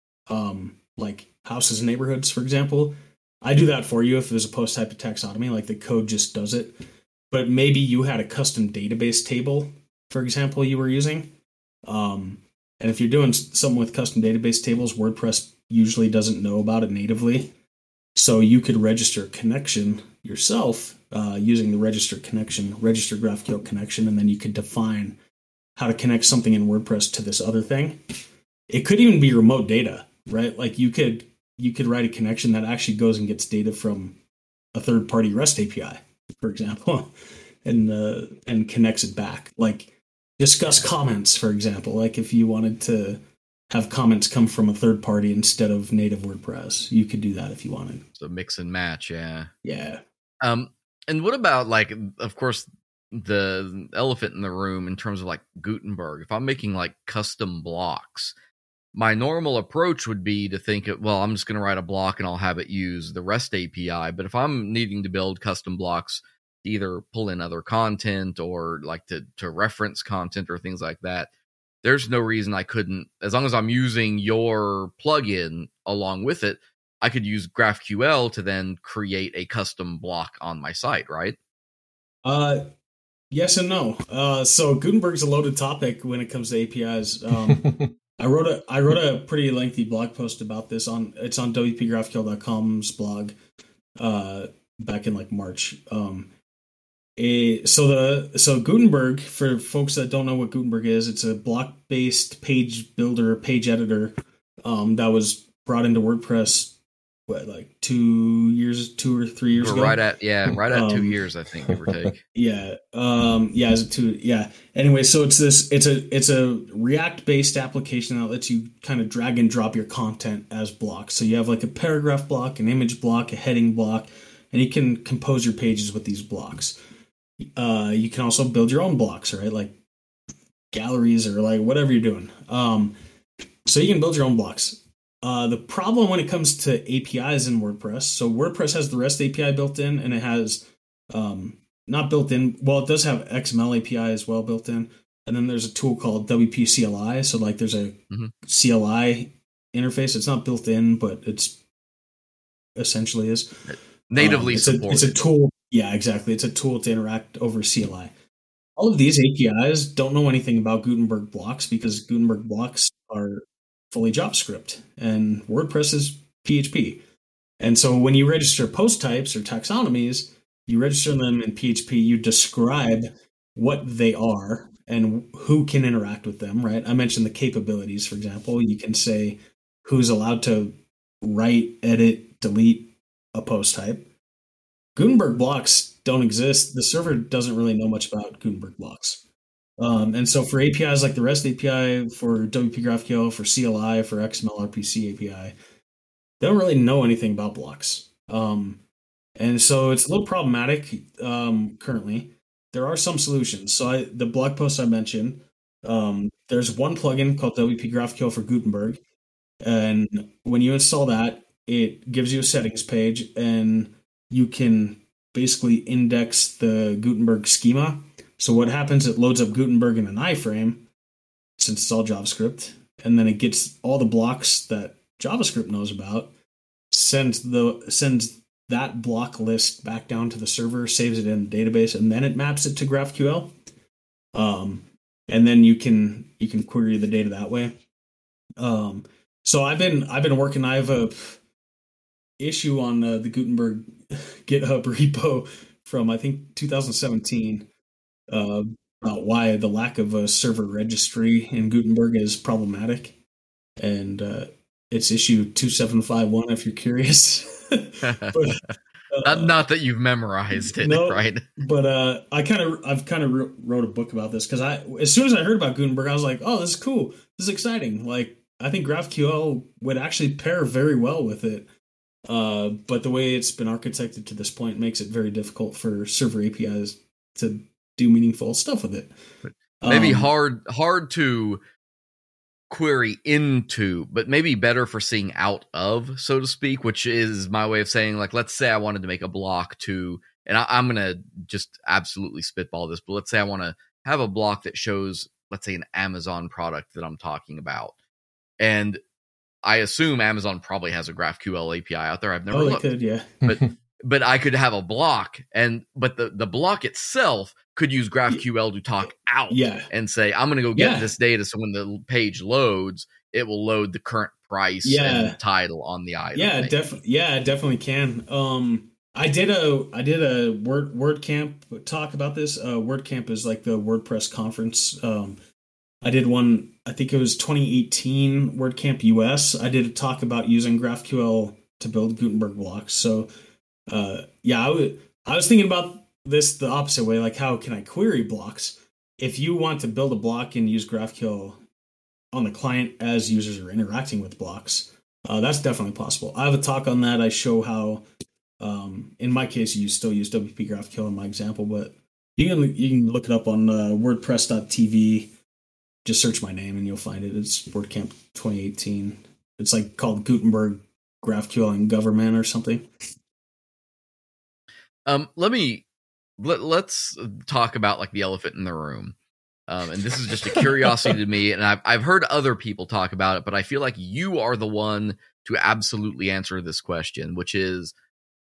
like houses and neighborhoods, for example, I do that for you if there's a post type of taxonomy, like the code just does it. But maybe you had a custom database table, for example, you were using. And if you're doing something with custom database tables, WordPress usually doesn't know about it natively. So you could register connection yourself using the register GraphQL connection, and then you could define how to connect something in WordPress to this other thing. It could even be remote data, right? Like you could write a connection that actually goes and gets data from a third-party REST API, for example, and connects it back. Like discuss comments, for example. Like if you wanted to have comments come from a third party instead of native WordPress, you could do that if you wanted. So mix and match, yeah. Yeah. And what about, like, of course, the elephant in the room in terms of like Gutenberg? If I'm making like custom blocks, my normal approach would be to think, well, I'm just going to write a block and I'll have it use the REST API. But if I'm needing to build custom blocks, to either pull in other content or like to reference content or things like that, there's no reason I couldn't, as long as I'm using your plugin along with it, I could use GraphQL to then create a custom block on my site, right? Yes and no. So Gutenberg's a loaded topic when it comes to APIs. I wrote a pretty lengthy blog post about this on wpgraphql.com's blog back in like March. So Gutenberg, for folks that don't know what Gutenberg is, it's a block-based page builder, page editor that was brought into WordPress like 2 or 3 years ago. Right at 2 years, I think, give or take. Is it 2? Yeah. Anyway, so it's a React-based application that lets you kind of drag and drop your content as blocks. So you have like a paragraph block, an image block, a heading block, and you can compose your pages with these blocks. You can also build your own blocks, right? Like galleries or like whatever you're doing. So you can build your own blocks. The problem when it comes to APIs in WordPress, so WordPress has the REST API built in, and it has not built in. Well, it does have XML API as well built in, and then there's a tool called WP CLI. So like there's a CLI interface. It's not built in, but it's essentially is natively supported. It's a tool. Yeah, exactly. It's a tool to interact over CLI. All of these APIs don't know anything about Gutenberg blocks because Gutenberg blocks are fully JavaScript and WordPress is PHP. And so when you register post types or taxonomies, you register them in PHP, you describe what they are and who can interact with them, right? I mentioned the capabilities, for example. You can say who's allowed to write, edit, delete a post type. Gutenberg blocks don't exist. The server doesn't really know much about Gutenberg blocks. And so for APIs like the REST API, for WP GraphQL, for CLI, for XML RPC API, they don't really know anything about blocks. And so it's a little problematic currently. There are some solutions. So the blog post I mentioned, there's one plugin called WP GraphQL for Gutenberg. And when you install that, it gives you a settings page, and you can basically index the Gutenberg schema. So what happens, it loads up Gutenberg in an iframe, since it's all JavaScript, and then it gets all the blocks that JavaScript knows about, sends that block list back down to the server, saves it in the database, and then it maps it to GraphQL. And then you can query the data that way. So I've been working. I have a issue on the Gutenberg GitHub repo from I think 2017 about why the lack of a server registry in Gutenberg is problematic, and it's issue 2751 if you're curious. But, not that you've memorized it, no, right? But I've kind of wrote a book about this because as soon as I heard about Gutenberg, I was like, oh, this is cool, this is exciting. Like I think GraphQL would actually pair very well with it. But the way it's been architected to this point makes it very difficult for server APIs to do meaningful stuff with it. Maybe hard to query into, but maybe better for seeing out of, so to speak, which is my way of saying, like, let's say I wanted to make a block to, and I'm going to just absolutely spitball this, but let's say I want to have a block that shows, let's say, an Amazon product that I'm talking about. And I assume Amazon probably has a GraphQL API out there. I've never looked. Could, yeah. But I could have a block, but the block itself could use GraphQL to talk out and say, I'm going to go get this data. So when the page loads, it will load the current price and the title on the item. Yeah, definitely. Yeah, it definitely can. I did a WordCamp talk about this. WordCamp is like the WordPress conference. I did one, I think it was 2018 WordCamp US. I did a talk about using GraphQL to build Gutenberg blocks. So, I was thinking about this the opposite way. Like, how can I query blocks? If you want to build a block and use GraphQL on the client as users are interacting with blocks, that's definitely possible. I have a talk on that. I show how, in my case, you still use WP GraphQL in my example, but you can look it up on WordPress.tv. Just search my name and you'll find it. It's WordCamp 2018. It's like called Gutenberg GraphQL and Government or something. Let's talk about like the elephant in the room. And this is just a curiosity to me, and I've heard other people talk about it, but I feel like you are the one to absolutely answer this question, which is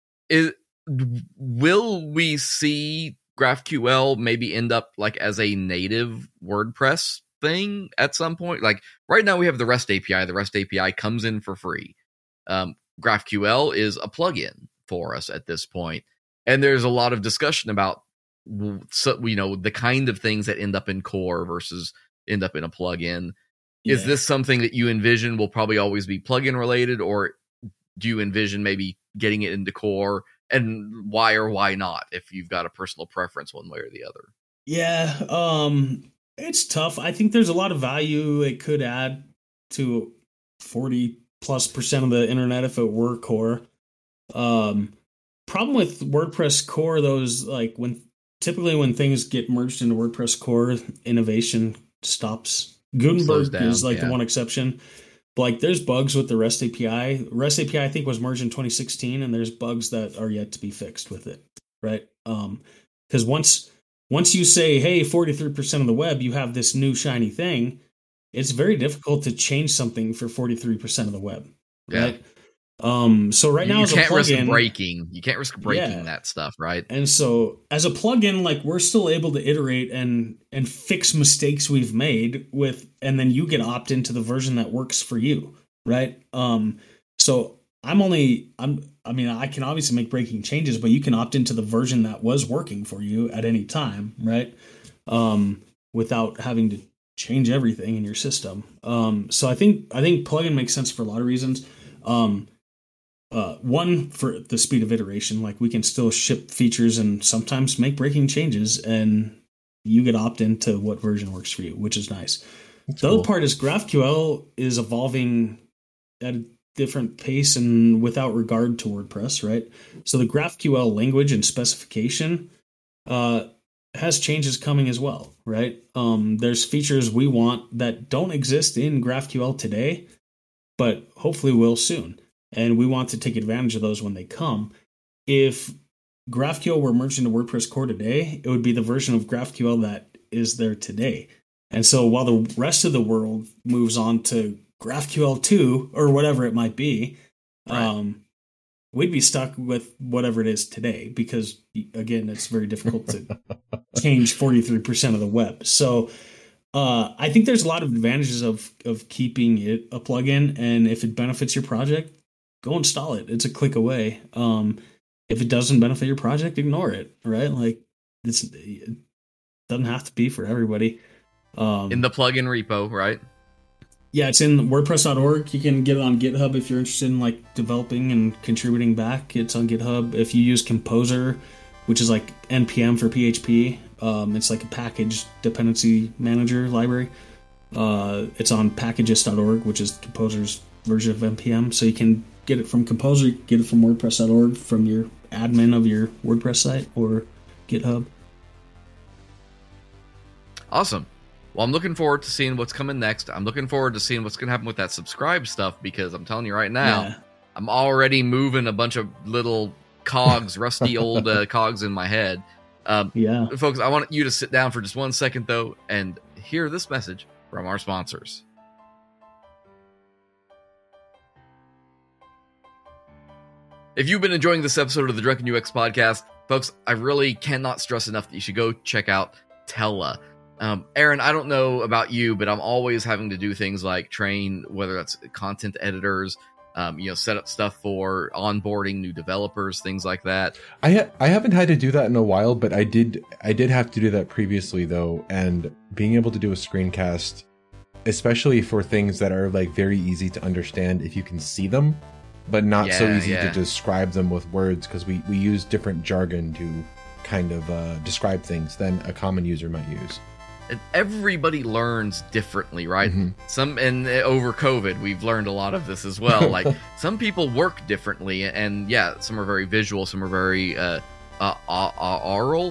will we see GraphQL maybe end up like as a native WordPress thing at some point? Like right now we have the REST API. The REST API comes in for free. GraphQL is a plugin for us at this point, and there's a lot of discussion about the kind of things that end up in core versus end up in a plugin. Yeah. Is this something that you envision will probably always be plugin related, or do you envision maybe getting it into core, and why or why not, if you've got a personal preference one way or the other? Yeah, it's tough. I think there's a lot of value it could add to 40+% of the internet if it were core. Problem with WordPress core, though, is like typically when things get merged into WordPress core, innovation stops. Gutenberg is like the one exception. But like there's bugs with the REST API. REST API I think was merged in 2016, and there's bugs that are yet to be fixed with it, right? Because once you say, hey, 43% of the web, you have this new shiny thing, it's very difficult to change something for 43% of the web, right? So right now, as a plugin, you can't risk breaking that stuff, right? And so as a plugin, like we're still able to iterate and fix mistakes we've made and then you get opt into the version that works for you, right? So I can obviously make breaking changes, but you can opt into the version that was working for you at any time, right? Without having to change everything in your system. So I think plugin makes sense for a lot of reasons. One, for the speed of iteration, like we can still ship features and sometimes make breaking changes, and you get opt into what version works for you, which is nice. That's the cool. Other part is GraphQL is evolving at a different pace and without regard to WordPress, right? So the GraphQL language and specification has changes coming as well, right? There's features we want that don't exist in GraphQL today, but hopefully will soon. And we want to take advantage of those when they come. If GraphQL were merged into WordPress core today, it would be the version of GraphQL that is there today. And so while the rest of the world moves on to GraphQL 2 or whatever it might be, right. We'd be stuck with whatever it is today because, again, it's very difficult to change 43% of the web. So I think there's a lot of advantages of keeping it a plugin, and if it benefits your project, go install it. It's a click away. If it doesn't benefit your project, ignore it, right? Like it doesn't have to be for everybody. In the plugin repo, right? Yeah, it's in WordPress.org. You can get it on GitHub if you're interested in like developing and contributing back. It's on GitHub. If you use Composer, which is like NPM for PHP, it's like a package dependency manager library. It's on packages.org, which is Composer's version of NPM. So you can get it from Composer, get it from WordPress.org, from your admin of your WordPress site or GitHub. Awesome. Well, I'm looking forward to seeing what's coming next. I'm looking forward to seeing what's going to happen with that subscribe stuff, because I'm telling you right now, I'm already moving a bunch of little cogs, rusty old cogs in my head. Folks, I want you to sit down for just 1 second, though, and hear this message from our sponsors. If you've been enjoying this episode of the Drunken UX Podcast, folks, I really cannot stress enough that you should go check out Tella. Aaron, I don't know about you, but I'm always having to do things like train, whether that's content editors, set up stuff for onboarding new developers, things like that. I haven't had to do that in a while, but I did have to do that previously, though. And being able to do a screencast, especially for things that are like very easy to understand if you can see them, but not so easy to describe them with words, because we use different jargon to kind of describe things than a common user might use. And everybody learns differently, right? Mm-hmm. Over COVID, we've learned a lot of this as well. Like some people work differently, and some are very visual, some are very oral,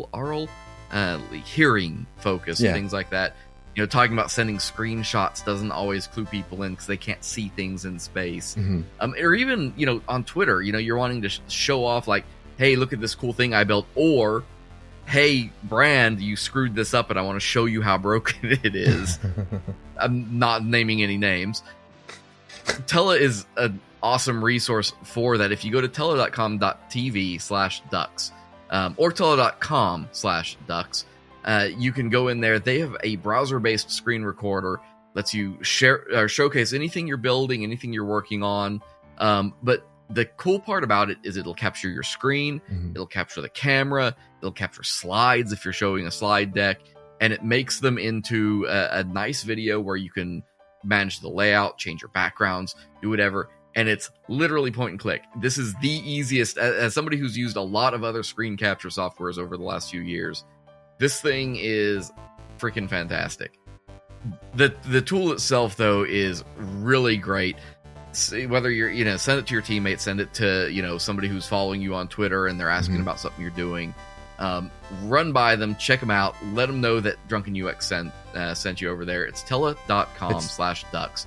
hearing focused, things like that. Talking about sending screenshots doesn't always clue people in because they can't see things in space. Mm-hmm. Or even, on Twitter, you're wanting to show off like, hey, look at this cool thing I built, or hey, brand, you screwed this up and I want to show you how broken it is. I'm not naming any names. Tela is an awesome resource for that. If you go to tela.com.tv/ducks or tela.com/ducks, you can go in there. They have a browser-based screen recorder, lets you share or showcase anything you're building, anything you're working on. But the cool part about it is it'll capture your screen, it'll capture the camera, it'll capture slides if you're showing a slide deck, and it makes them into a nice video where you can manage the layout, change your backgrounds, do whatever. And it's literally point and click. This is the easiest. As somebody who's used a lot of other screen capture softwares over the last few years, this thing is freaking fantastic. The tool itself, though, is really great. Whether you're, send it to your teammates, send it to, somebody who's following you on Twitter and they're asking about something you're doing. Run by them, check them out, let them know that Drunken UX sent you over there. It's tela.com/ducks.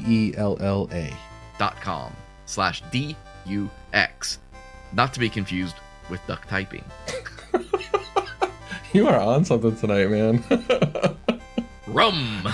TELLA.com/DUX. Not to be confused with duck typing. You are on something tonight, man. Rum!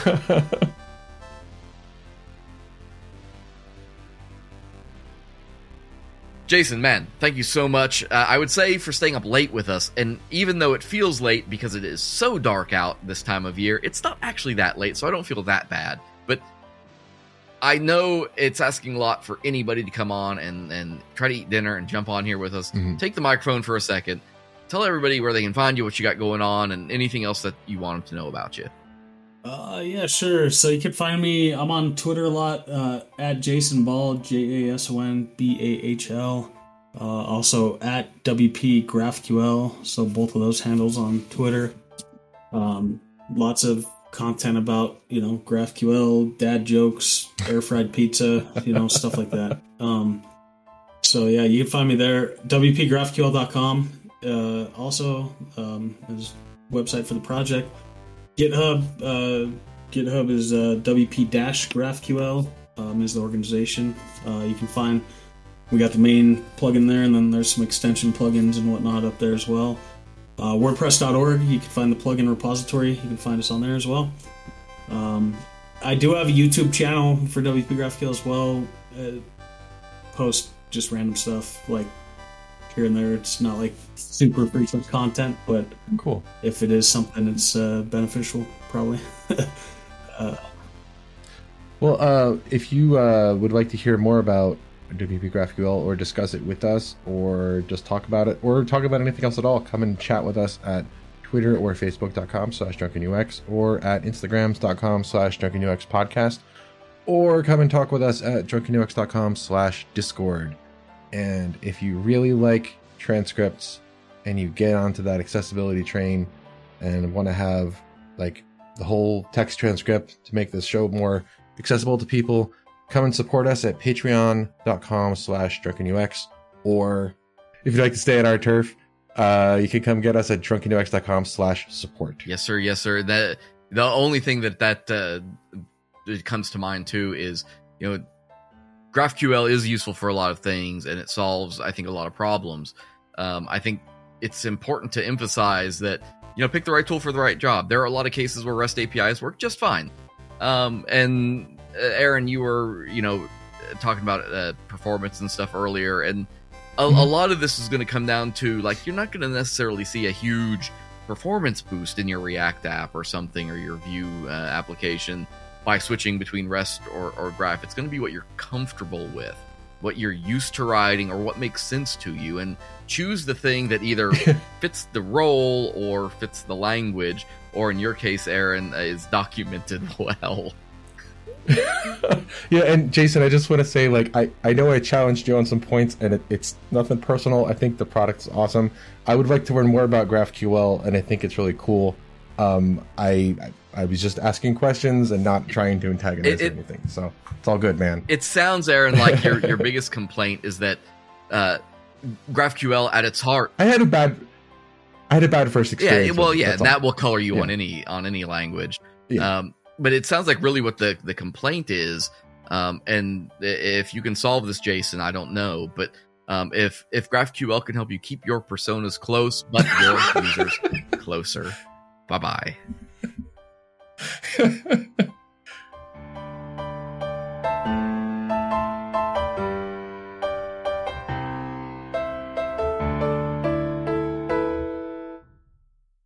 Jason, man, thank you so much. I would say for staying up late with us, and even though it feels late because it is so dark out this time of year, it's not actually that late, so I don't feel that bad. But I know it's asking a lot for anybody to come on and try to eat dinner and jump on here with us. Take the microphone for a second. Tell everybody where they can find you, what you got going on, and anything else that you want them to know about you. Yeah, sure. So you can find me. I'm on Twitter a lot at Jason Ball, JASONBAHL. Also at WP GraphQL. So both of those handles on Twitter. Lots of content about GraphQL, dad jokes, air fried pizza, stuff like that. So yeah, you can find me there. WPGraphQL.com. Also is website for the project. GitHub is WP-GraphQL is the organization. You can find, we got the main plugin there, and then there's some extension plugins and whatnot up there as well. WordPress.org, you can find the plugin repository. You can find us on there as well. I do have a YouTube channel for WP GraphQL as well. Post just random stuff like here and there. It's not like super frequent content, but cool. If it is something that's beneficial, probably. Well, if you would like to hear more about WP GraphQL or discuss it with us or just talk about it or talk about anything else at all, come and chat with us at Twitter or Facebook.com/DrunkenUX or at Instagrams.com/DrunkenUX podcast, or come and talk with us at DrunkenUX.com/Discord. And if you really like transcripts and you get onto that accessibility train and want to have like the whole text transcript to make this show more accessible to people, come and support us at patreon.com/DrunkenUX. Or if you'd like to stay at our turf, you can come get us at drunkenux.com/support. Yes, sir. Yes, sir. The only thing that it comes to mind too is, GraphQL is useful for a lot of things, and it solves, I think, a lot of problems. I think it's important to emphasize that, pick the right tool for the right job. There are a lot of cases where REST APIs work just fine. And Aaron, you were, talking about performance and stuff earlier, and a lot of this is going to come down to, like, you're not going to necessarily see a huge performance boost in your React app or something, or your Vue application by switching between REST or Graph. It's going to be what you're comfortable with, what you're used to writing, or what makes sense to you, and choose the thing that either fits the role or fits the language, or in your case, Aaron, is documented well. Yeah, and Jason, I just want to say, like, I know I challenged you on some points, and it's nothing personal. I think the product's awesome. I would like to learn more about GraphQL, and I think it's really cool. I was just asking questions and not trying to antagonize anything, so it's all good, man. It sounds, Aaron, like your biggest complaint is that GraphQL at its heart. I had a bad first experience. Yeah, well, yeah, that will color you on any language. Yeah. But it sounds like really what the complaint is, and if you can solve this, Jason, I don't know, but If GraphQL can help you keep your personas close, but your users closer. Bye bye.